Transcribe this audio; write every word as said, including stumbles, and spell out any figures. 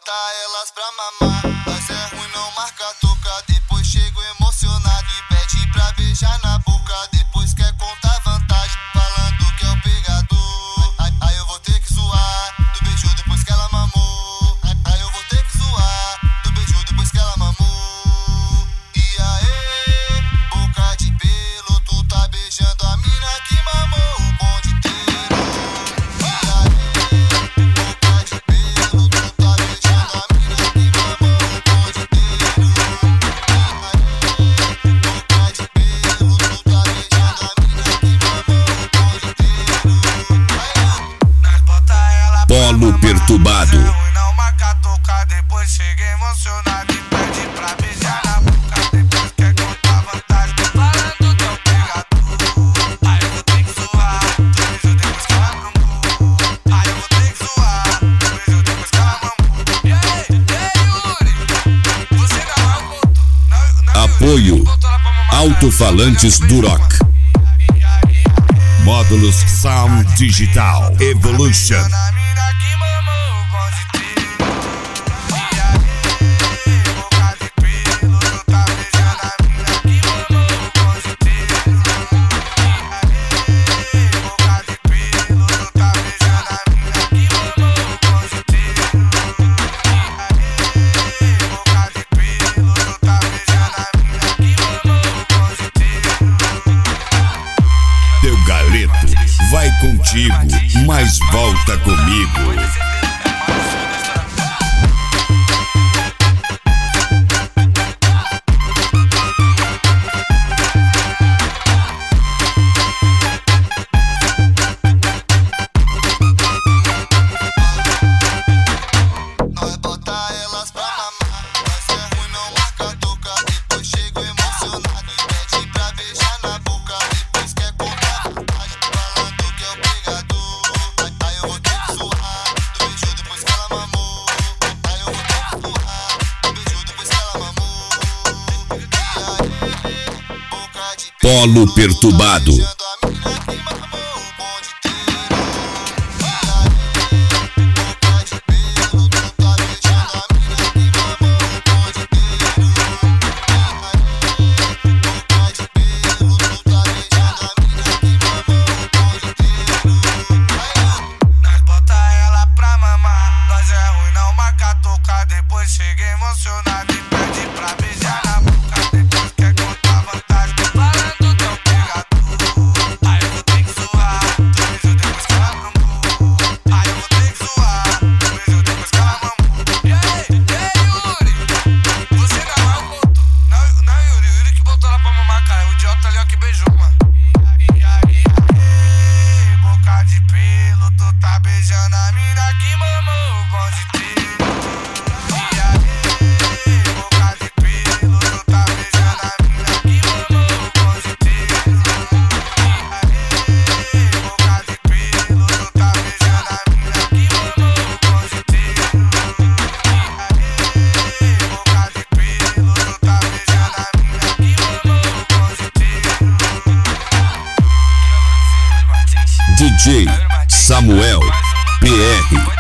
bota elas pra mamar. Nós é ruim, não marca toca. Depois chego emocionado e pede pra beijar na boca. Depois quer contar vantagem, falando que é o pegador. Aí, aí eu vou ter que zoar do beijo depois que ela mamou. Aí, aí eu vou ter que zoar do beijo depois que ela mamou. E aí, boca de pelo, tu tá beijando a mina que mamou o bonde inteiro. E aí, boca de pelo, tu tá beijando a mina que mamou o bonde inteiro. E aí, boca de pelo, tu tá beijando a mina que mamou o bonde inteiro. Nós bota ela pra Polo perturbado. não marca tocar, depois chega emocionado e pede pra beijar na boca. Depois quer contar vantagem, falando que é o pegador. Aí eu vou ter que zoar do beijo depois que ela mamou. Aí eu vou ter que zoar do beijo depois que ela mamou. E aí, e aí, Yuri? Você não é o ponto. Não, não, Apoio Yuri, botou ela pra mamar, cara. Alto-falantes Duroc. Módulos Sound Digital Evolution. Na mina que mamou o bonde inteiro. E aí, boca de pelo, tu tá beijando a mina que mamou o bonde inteiro. E aí, boca de pelo, tu tá beijando a mina que mamou o bonde inteiro. E aí, boca de pelo, tu tá beijando a mina que mamou o bonde inteiro. Teu galeto vai contigo, mas volta comigo. Nós bota elas pra mamar. Nós é ruim, não marca toca. Depois chego emocionado e pede pra beijar na boca. Depois quer contar vantagem, falando que é o pegador. Aí, aí eu vou ter que zoar do beijo depois que ela mamou. Aí eu vou ter que zoar do beijo depois que ela mamou. E aí, boca de Polo pelo, perturbado. tá beijando a mina que mamou o bonde inteiro. E aí, boca de pelo, tu tá beijando a mina que mamou o bonde inteiro. E aí, boca de pelo, tu tá beijando a mina que mamou o bonde inteiro. Aí, nós bota ela pra mamar. Nós é ruim, não marca tocar. Depois chega emocionado e pede pra beijar na boca. Depois quer contar vantagem, falando que é o pegador. Aí eu vou ter que zoar do beijo depois que ela mamou. Aí eu vou ter que zoar do beijo depois que ela mamou. E aí, e aí, Yuri? Você não é o ponto. Não, não, Yuri, Yuri que botou ela pra mamar, cara. O idiota ali, ó, que beijou, mano. E aí, e aí, boca de pelo, tu tá beijando a mina que mamou o bonde inteiro. E aí, boca de pelo, tu tá beijando a mina que mamou o bonde inteiro. E aí, boca de pelo, tu tá beijando a mina que mamou o bonde inteiro. E aí, boca de pelo, tu tá beijando a mina que mamou o bonde inteiro. D J Samuel P R